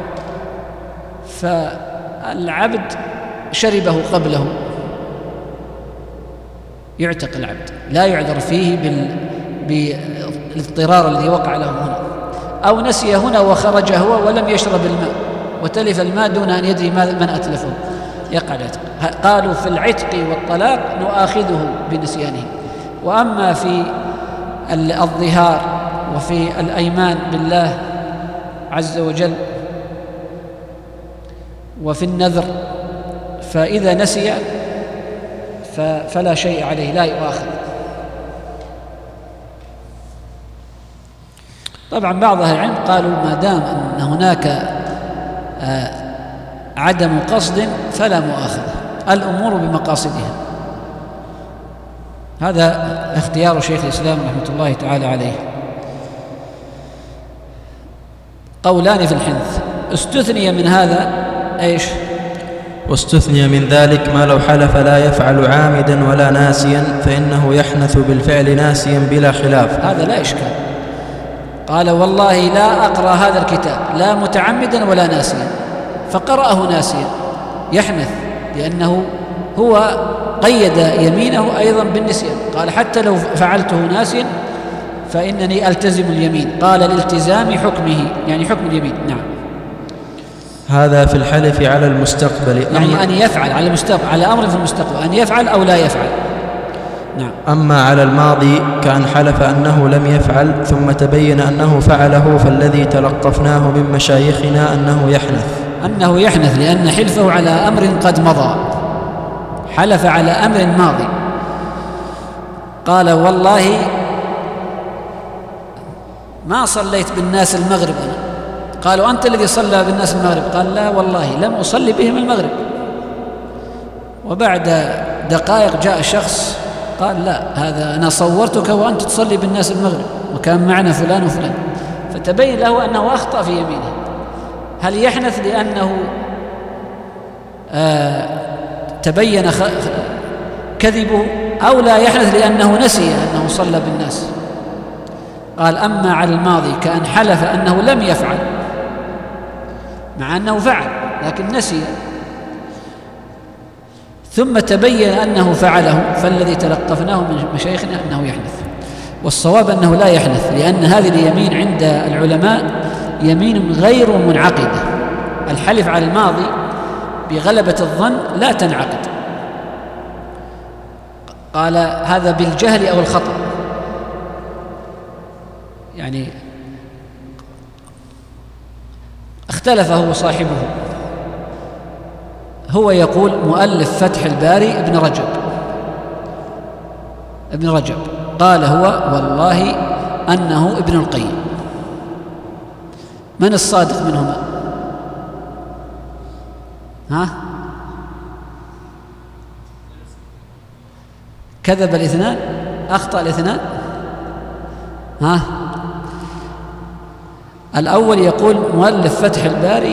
فالعبد شربه قبله، يعتق العبد، لا يعذر فيه بالاضطرار الذي وقع له هنا، أو نسي هنا وخرج هو ولم يشرب الماء وتلف الماء دون أن يدري من أتلفه، يقع العتق. قالوا في العتق والطلاق نؤاخذه بنسيانه. وأما في الظهار وفي الأيمان بالله عز وجل وفي النذر فإذا نسي فلا شيء عليه، لا يؤاخذ. طبعا بعض أهل العلم قالوا ما دام أن هناك عدم قصد فلا مؤاخذة، الأمور بمقاصدها. هذا اختيار شيخ الإسلام رحمة الله تعالى عليه. قولان في الحنث. استثني من هذا ايش؟ واستثني من ذلك ما لو حلف لا يفعل عامدا ولا ناسيا فإنه يحنث بالفعل ناسيا بلا خلاف. هذا لا إشكال. قال والله لا أقرأ هذا الكتاب لا متعمدا ولا ناسيا، فقرأه ناسيا يحنث، لأنه هو قيد يمينه أيضا بالنسيان. قال حتى لو فعلته ناسيا فإنني ألتزم اليمين. قال الالتزام حكمه، يعني حكم اليمين. نعم. هذا في الحلف على المستقبل، يعني أن يفعل على المستقبل، على أمر في المستقبل، أن يفعل أو لا يفعل. نعم. أما على الماضي كأن حلف أنه لم يفعل ثم تبين أنه فعله، فالذي تلقفناه من مشايخنا أنه يحنث لأن حلفه على أمر قد مضى، حلف على أمر ماضي. قال والله ما صليت بالناس المغرب أنا. قالوا أنت الذي صلى بالناس المغرب؟ قال لا والله لم أصلي بهم المغرب. وبعد دقائق جاء شخص قال لا، هذا أنا صورتك وأنت تصلي بالناس المغرب وكان معنا فلان وفلان. فتبين له أنه أخطأ في يمينه. هل يحنث لأنه تبين كذبه، أو لا يحنث لأنه نسي أنه صلى بالناس؟ قال أما على الماضي كأن حلف أنه لم يفعل مع أنه فعل لكن نسي، ثم تبين أنه فعله، فالذي تلقفناه من مشايخنا أنه يحنث. والصواب أنه لا يحنث، لأن هذه اليمين عند العلماء يمين غير منعقدة. الحلف على الماضي بغلبة الظن لا تنعقد. قال هذا بالجهل أو الخطأ، يعني اختلف هو صاحبه. هو يقول مؤلف فتح الباري ابن رجب قال هو والله أنه ابن القيم. من الصادق منهما؟ كذب الاثنان؟ أخطأ الاثنان؟ الأول يقول مؤلف فتح الباري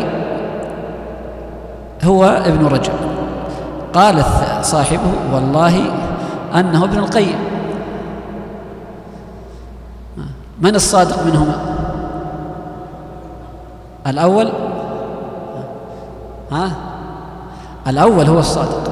هو ابن رجب. قال صاحبه والله أنه ابن القيم. من الصادق منهما؟ الأول؟ الأول هو الصادق،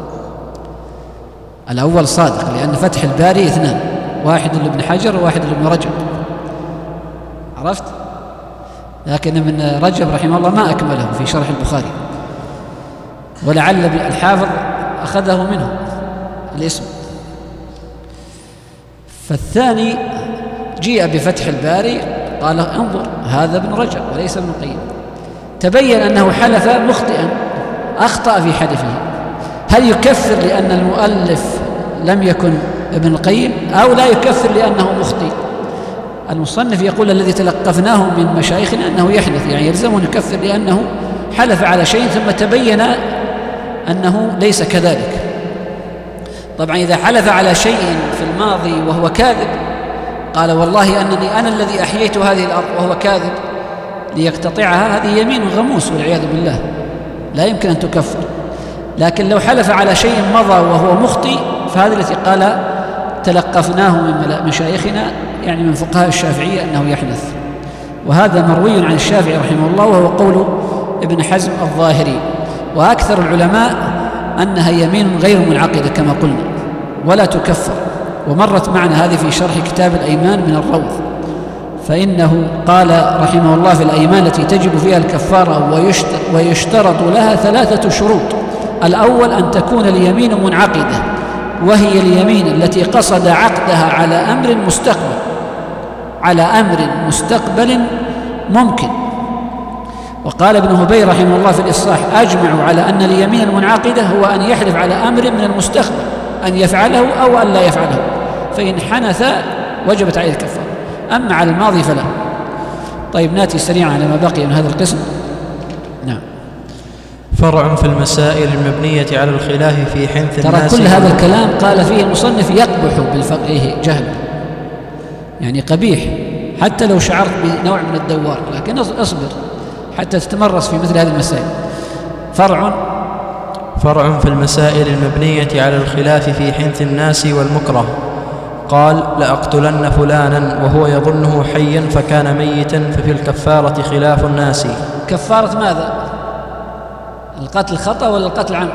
الأول صادق، لأن فتح الباري اثنان، واحد لابن حجر وواحد لابن رجب، عرفت؟ لكن ابن رجب رحمه الله ما أكمله في شرح البخاري، ولعل الحافظ أخذه منه الاسم. فالثاني جيء بفتح الباري قال انظر هذا ابن رجب وليس ابن القيم. تبين أنه حلف مخطئا، أخطأ في حلفه. هل يكفر لأن المؤلف لم يكن ابن القيم، أو لا يكفر لأنه مخطئ؟ المصنف يقول الذي تلقفناه من مشايخنا أنه يحنث، يعني يلزمه أن يكفر لأنه حلف على شيء ثم تبين أنه ليس كذلك. طبعا إذا حلف على شيء في الماضي وهو كاذب، قال والله أنني أنا الذي أحييت هذه الأرض وهو كاذب ليقتطعها، هذه يمين غموس والعياذ بالله، لا يمكن أن تكفر. لكن لو حلف على شيء مضى وهو مخطئ فهذا الذي قال تلقفناه من مشايخنا، يعني من فقهاء الشافعية، أنه يحنث. وهذا مروي عن الشافعي رحمه الله، وهو قول ابن حزم الظاهري. وأكثر العلماء أنها يمين غير منعقدة كما قلنا ولا تكفر، ومرت معنا هذه في شرح كتاب الأيمان من الروض. فإنه قال رحمه الله في الأيمان التي تجب فيها الكفارة ويشترط لها 3 شروط. الأول أن تكون اليمين منعقدة، وهي اليمين التي قصد عقدها على أمر مستقبل ممكن. وقال ابن هبير رحمه الله في الإصلاح: أجمعوا على أن اليمين المنعقدة هو أن يحلف على أمر من المستقبل أن يفعله أو أن لا يفعله، فإن حنث وجبت عليه الكفارة، أما على الماضي فلا. طيب، نأتي سريعا على ما بقي من هذا القسم. نعم. فرع في المسائل المبنية على الخلاف في حنث الناس. ترى كل هذا الكلام قال فيه المصنف يقبح بالفقيه جهل، يعني قبيح، حتى لو شعرت بنوع من الدوار، لكن اصبر حتى تتمرس في مثل هذه المسائل. فرع في المسائل المبنية على الخلاف في حنث الناس والمكره. قال: لأقتلن فلانا وهو يظنه حيا فكان ميتا، ففي الكفارة خلاف الناس. كفارة ماذا؟ القتل خطأ ولا القتل عمد؟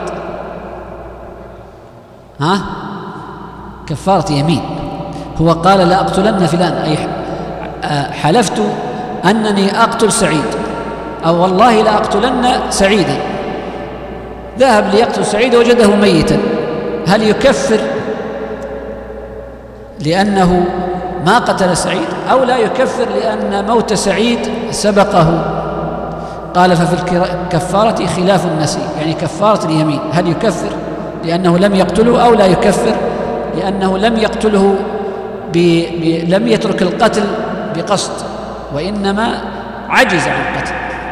كفارة يمين. هو قال: لأقتلن فلان، أي حلفت أنني أقتل سعيد، أو والله لأقتلن سعيدا. ذهب ليقتل سعيد وجده ميتا، هل يكفر لأنه ما قتل سعيد، أو لا يكفر لأن موت سعيد سبقه؟ قال: ففي الكفارة خلاف الناس، يعني كفارة اليمين، هل يكفر لأنه لم يقتله أو لا يكفر لأنه لم يقتله لم يترك القتل بقصد، وإنما عجز عن القتل.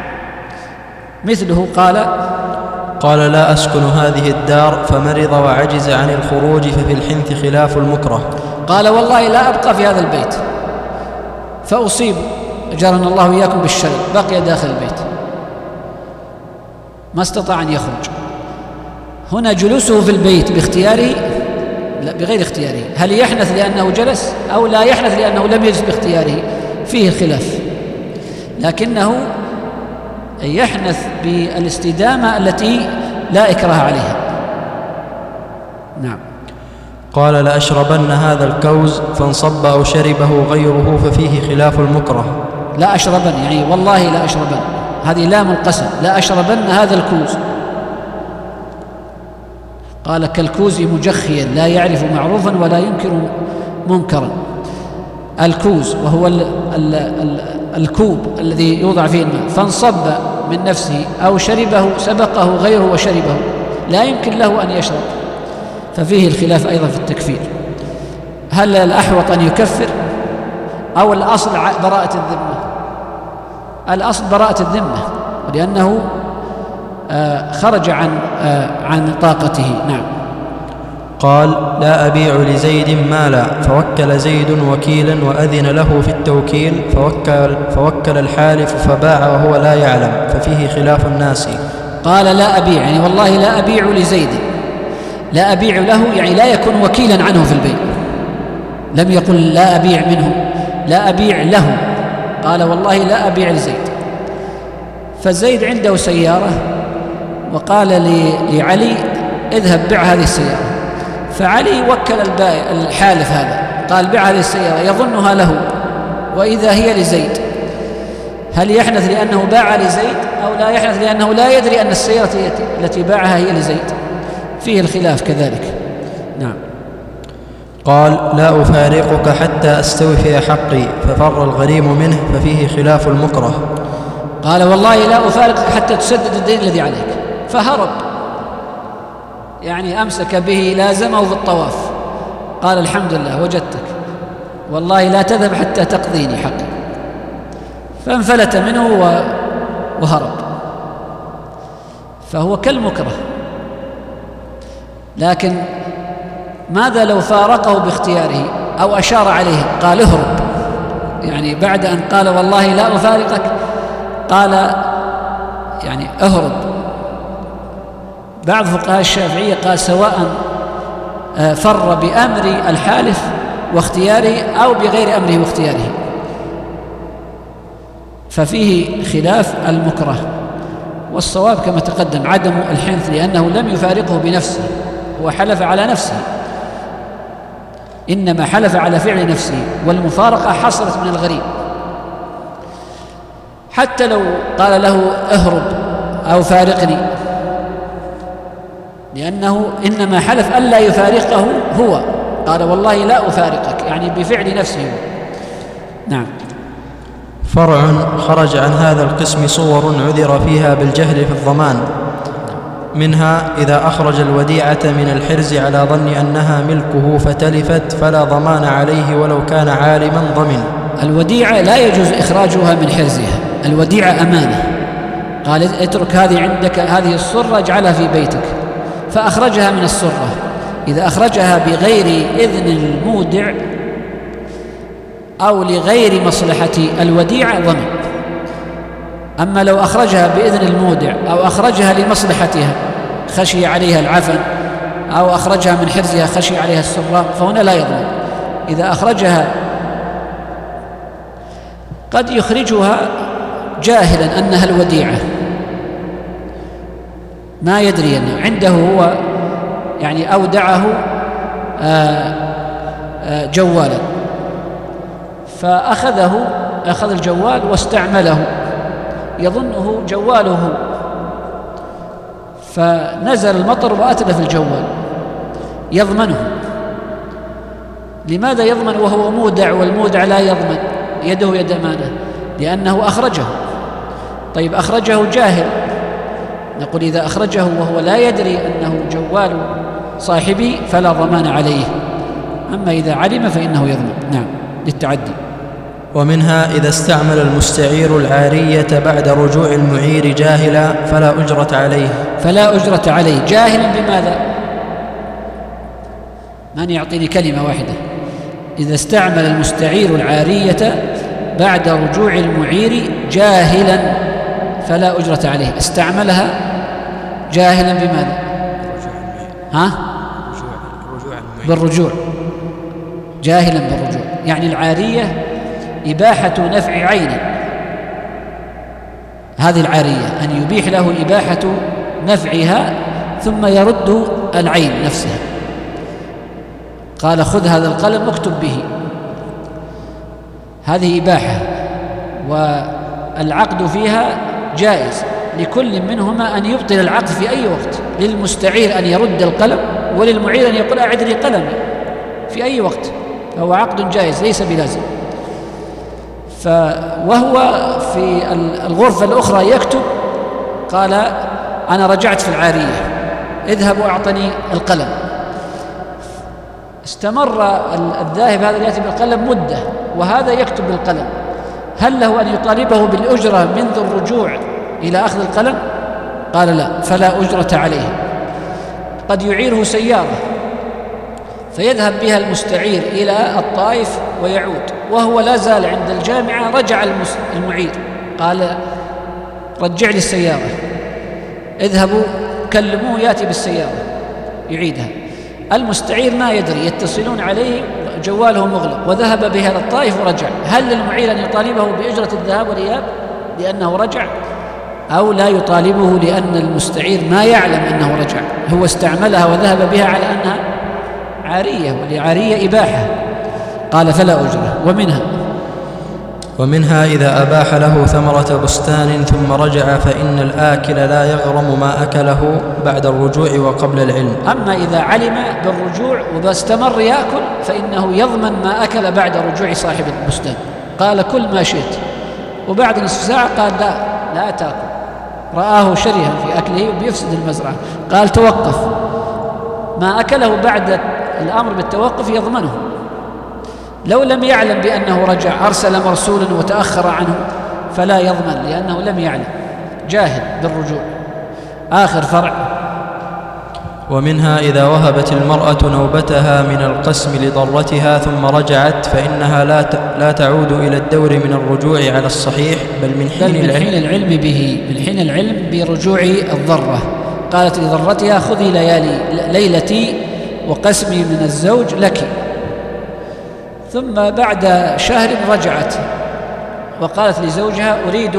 مثله قال: لا أسكن هذه الدار فمرض وعجز عن الخروج، ففي الحنث خلاف المكره. قال: والله لا أبقى في هذا البيت، فأصيب أجرنا الله إياكم بالشلل، بقي داخل البيت ما استطاع أن يخرج. هنا جلوسه في البيت باختياره؟ لا، بغير اختياره. هل يحنث لأنه جلس أو لا يحنث لأنه لم يجلس باختياره؟ فيه الخلاف، لكنه يحنث بالاستدامة التي لا إكراه عليها. نعم. قال: لأشربن هذا الكوز فانصب أو شربه غيره، ففيه خلاف المكره. لا أشربن، يعني والله لا أشربن، هذه لام القسم. لا أشربن هذا الكوز. قال: كالكوز مجخيا لا يعرف معروفا ولا ينكر منكرا. الكوز وهو الكوب الذي يوضع فيه الماء، فانصب من نفسه أو شربه سبقه غيره وشربه، لا يمكن له أن يشرب، ففيه الخلاف أيضا في التكفير. هل الأحوط أن يكفر أو الأصل براءة الذمة؟ الأصل براءة الذمة، لأنه خرج عن طاقته. نعم. قال: لا أبيع لزيد مالا، فوكل زيد وكيلا وأذن له في التوكيل، فوكل الحالف فباع وهو لا يعلم، ففيه خلاف الناس. قال: لا أبيع، يعني والله لا أبيع لزيد، لا أبيع له، يعني لا يكون وكيلا عنه في البيع. لم يقل لا أبيع منه، لا أبيع له، قال: والله لا أبيع لزيد. فزيد عنده سيارة وقال لعلي: اذهب بع هذه السيارة. فعلي وكل الحالف هذا، قال: بع هذه السيارة، يظنها له وإذا هي لزيد. هل يحنث لأنه باع لزيد أو لا يحنث لأنه لا يدري أن السيارة التي باعها هي لزيد؟ فيه الخلاف كذلك. نعم. قال: لا أفارقك حتى أستوفي حقي، ففر الغريم منه، ففيه خلاف المكره. قال: والله لا أفارقك حتى تسدد الدين الذي عليك، فهرب، يعني أمسك به لازمه في الطواف. قال: الحمد لله وجدتك، والله لا تذهب حتى تقضيني حقي، فانفلت منه وهرب، فهو كالمكره. لكن ماذا لو فارقه باختياره أو أشار عليه قال: اهرب، يعني بعد أن قال والله لا أفارقك قال يعني اهرب. بعض فقهاء الشافعية قال: سواء فر بأمر الحالف واختياره أو بغير أمره واختياره، ففيه خلاف المكره. والصواب كما تقدم عدم الحنث، لأنه لم يفارقه بنفسه، هو حلف على نفسه. إنما حلف على فعل نفسه، والمفارقة حصلت من الغريب. حتى لو قال له اهرب أو فارقني، لأنه إنما حلف ألا يفارقه هو، قال والله لا أفارقك، يعني بفعل نفسه. نعم. فرع: خرج عن هذا القسم صور عذر فيها بالجهل في الضمان، منها إذا أخرج الوديعة من الحرز على ظن أنها ملكه فتلفت فلا ضمان عليه ولو كان عالما ضمن. الوديعة لا يجوز إخراجها من حرزها، الوديعة أمانة، قال اترك هذه عندك، هذه الصرة اجعلها في بيتك، فأخرجها من الصرة. إذا أخرجها بغير إذن المودع أو لغير مصلحة الوديعة ضمن. أما لو أخرجها بإذن المودع أو أخرجها لمصلحتها خشي عليها العفن، أو أخرجها من حرزها خشي عليها السراق، فهنا لا يضمن. إذا أخرجها قد يخرجها جاهلا أنها الوديعة، ما يدري أنه عنده هو، يعني أودعه جوالا، أخذ الجوال واستعمله يظنه جواله، فنزل المطر وأتلف الجوال، يضمنه. لماذا يضمن وهو مودع والمودع لا يضمن؟ يده يد أمانة، لأنه أخرجه. طيب أخرجه جاهل، نقول إذا أخرجه وهو لا يدري أنه جوال صاحبي فلا ضمان عليه، أما إذا علم فإنه يضمن. نعم، للتعدي. ومنها إذا استعمل المستعير العارية بعد رجوع المعير جاهلا فلا أجرة عليه. فلا أجرة عليه جاهلا بماذا؟ من يعطيني كلمة واحدة. إذا استعمل المستعير العارية بعد رجوع المعير جاهلا فلا أجرة عليه. استعملها جاهلا بماذا؟ بالرجوع، جاهلا بالرجوع. يعني العارية إباحة نفع عين، هذه العارية أن يبيح له إباحة نفعها ثم يرد العين نفسها. قال خذ هذا القلم اكتب به، هذه إباحة، والعقد فيها جائز لكل منهما أن يبطل العقد في أي وقت، للمستعير أن يرد القلم، وللمعير أن يقول أعد لي قلمي في أي وقت، فهو عقد جائز ليس بلازم. وهو في الغرفة الأخرى يكتب، قال أنا رجعت في العارية، اذهب وأعطني القلم. استمر الذاهب هذا يأتي بالقلم مدة وهذا يكتب بالقلم، هل له أن يطالبه بالأجرة منذ الرجوع إلى أخذ القلم؟ قال لا، فلا أجرة عليه. قد يعيره سيارة فيذهب بها المستعير إلى الطائف ويعود، وهو لا زال عند الجامعة رجع المعير، قال رجع لي السيارة، اذهبوا كلموه يأتي بالسيارة يعيدها. المستعير ما يدري، يتصلون عليه جواله مغلق، وذهب بها إلى الطائف ورجع. هل للمعير أن يطالبه بأجرة الذهاب والإياب لأنه رجع، أو لا يطالبه لأن المستعير ما يعلم أنه رجع، هو استعملها وذهب بها على أنها عارية، ولعارية إباحة؟ قال فلا أجرة. ومنها إذا أباح له ثمرة بستان ثم رجع فإن الآكل لا يغرم ما أكله بعد الرجوع وقبل العلم. أما إذا علم بالرجوع واستمر يأكل فإنه يضمن ما أكل بعد رجوع صاحب البستان. قال كل ما شئت، وبعد نصف ساعة قال لا تأكل، رآه شرها في أكله وبيفسد المزرعة، قال توقف. ما أكله بعد الأمر بالتوقف يضمنه. لو لم يعلم بأنه رجع، أرسل مرسولا وتأخر عنه، فلا يضمن لأنه لم يعلم، جاهل بالرجوع. آخر فرع. ومنها إذا وهبت المرأة نوبتها من القسم لضرتها ثم رجعت فإنها لا تعود إلى الدور من الرجوع على الصحيح، بل من حين العلم به، من حين العلم برجوع الضرة. قالت لضرتها خذي ليلتي وقسمي من الزوج لك، ثم بعد شهر رجعت وقالت لزوجها أريد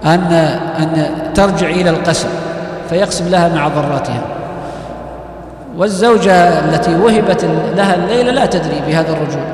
أن ترجع إلى القسم، فيقسم لها مع ضراتها. والزوجة التي وهبت لها الليلة لا تدري بهذا الرجوع،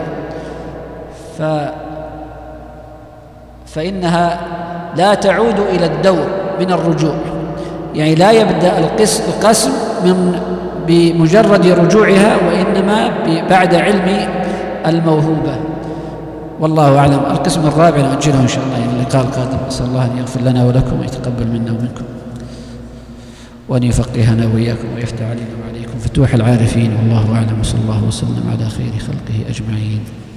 فإنها لا تعود إلى الدور من الرجوع، يعني لا يبدأ القسم بمجرد رجوعها، وإنما بعد علم الموهوبة. والله أعلم. القسم الرابع نؤجله إن شاء الله إلى اللقاء القادم. أسأل الله أن يغفر لنا ولكم ويتقبل منا ومنكم، وأن يفقهنا وإياكم ويفتح علينا وعليكم فتوح العارفين. والله أعلم، وصلى الله وسلم على خير خلقه أجمعين.